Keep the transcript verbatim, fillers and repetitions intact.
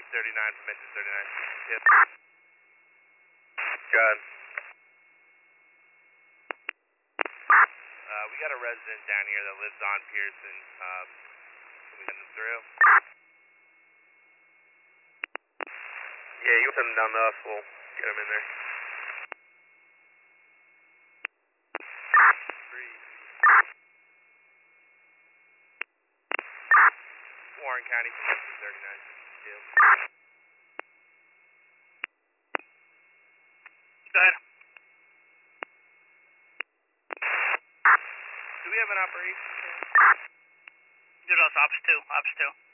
thirty-nine from engine thirty-nine. Yep. Good. Uh, we got a resident down here that lives on Pearson. Um, can we send them through? Yeah, you can send them down to us. We'll get them in there. Three. Warren County from engine thirty-nine. Two. Go ahead. Do we have an operation? Did us ops two, ops two.